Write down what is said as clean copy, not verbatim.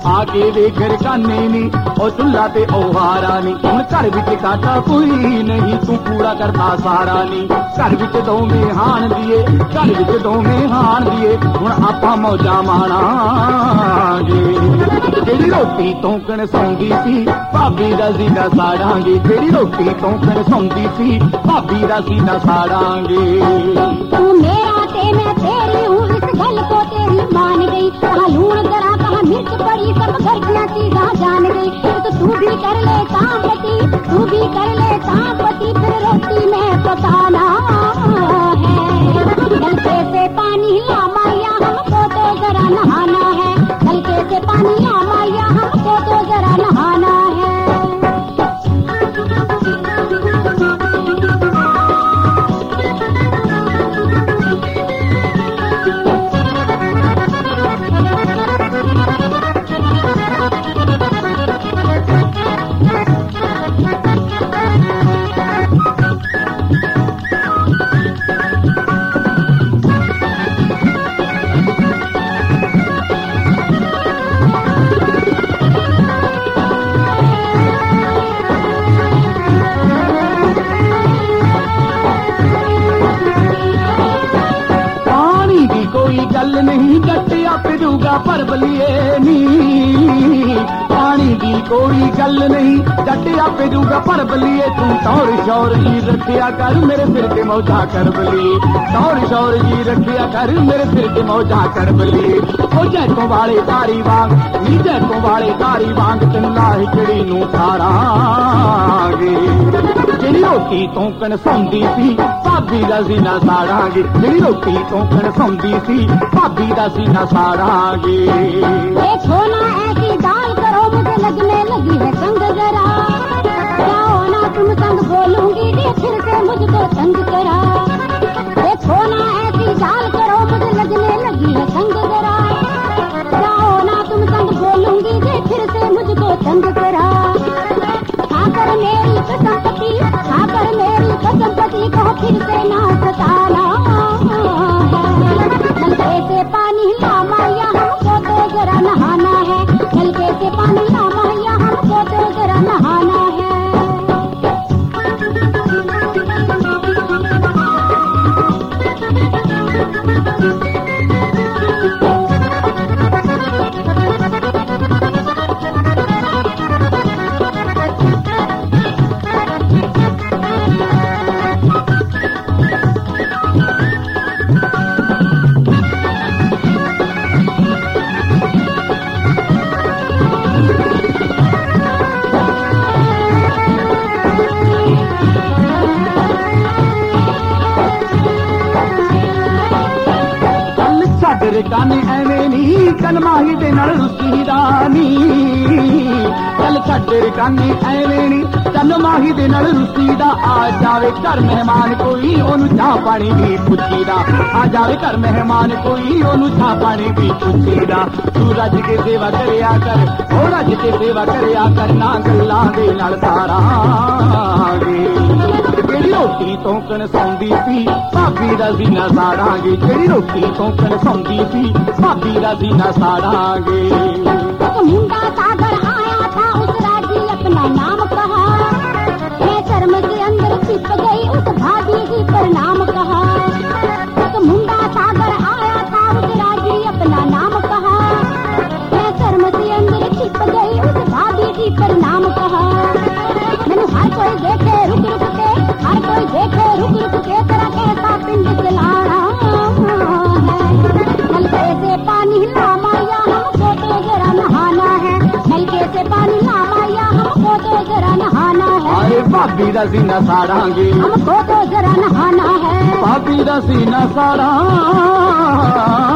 आके देख रकाने नी ओ चुल्ला ते ओ हारा नी हुण घर विच काटा कोई नहीं तू पूरा करता सारा नी घर विच दोवें हाण दिए घर विच दोवें हाण दिए हुण आपां मौजा माणांगे जेड़ी रोटी तोंकण सौंदी सी भाभी दा सीधा साड़ांगे जेड़ी रोटी तोंकण सौंदी सी भाभी दा सीधा साड़ांगे तू मेरा ते मैं तेरी हूँ इस गल को तेरी मान गई कहाँ लूण जरा कहाँ मिर्च पड़ी सब घर की चीज़ां जान गई तो तू भी कर ले काम पति तू भी कर ले काम पति फिर रोटी में पकाना है नलके से पानी ला माया हमको तो जरा नहाना है नलके से पानी ला माया हमको तो जरा नहाना है नहीं जट्टिया पिरूगा पर बलिए नी पानी की कोई गल नहीं जट्टिया पिरूगा पर बलिए तू तौर शौर जी रखिया कर मेरे सिर के मौजा कर बलिए तौर शौर जी रखिया कर मेरे सिर के मौजा कर बलिए ओ जैतों वाले तारी वांग नी जैतों वाले तारी वांग तेन लाही चिड़ी नू खारांगे जेड़ी रोटी तोंकण सौंदी सी भाभी दा सीना साड़ांगे जेड़ी रोटी तोंकण सौंदी सी भाभी दा सीना साड़ांगे देखो ना ऐसी दाल करो मुझे लगने लगी है संग जरा जाओ ना तुम संग बोलूंगी जे फिर से मुझको तंग करा देखो ना ऐसी दाल करो मुझे लगने लगी है संग जरा जाओ ना तुम संग बोलूंगी जे फिर से मुझको तंग करा खाकर मेरी कसम पति खाकर मेरी कसम पति को फिर से ना सताना नलके से पानी ला माया हमको तो जरा नहाना है नलके से पानी ला माया हमको तो जरा नहाना है काने एवें नी कल माही दे नाल रुसी रानी चल छड्डे काने एवें नी कल माही दे नाल रुसी दा आ जावे घर मेहमान कोई ओनू चाह पानी भी पुछीदा आ जावे घर मेहमान कोई ओनू चाह पानी भी पुछीदा तू रज के सेवा करया कर ओ रज के सेवा करया कर ना गल्लां दे नाल तारांगे जेड़ी रोटी तोंकण सौंदी सी भाभी दा सीना साड़ांगे जेड़ी रोटी तोंकण सौंदी सी भाभी दा सीना साड़ांगे मुंडा सागर आया था उस राजी अपना नाम कहा मैं शर्म के अंदर छिप गई उस भाभी जी पर नाम कहा मुंडा सागर आया था उस राजी अपना नाम कहा मैं शर्म के अंदर छिप गई उस भाभी जी पर नाम कहा मैंने हर कोई देखे रुक रुक के हर कोई देखे रुक रुक के तेरा कैसा पिंड चलाना है नलके से पानी ला माया हमको तो जरा नहाना है नलके से पानी ला माया हमको तो जरा नहाना है अरे भाभी दा सीना साड़ांगे हमको तो जरा नहाना है भाभी दा सीना साड़ांगे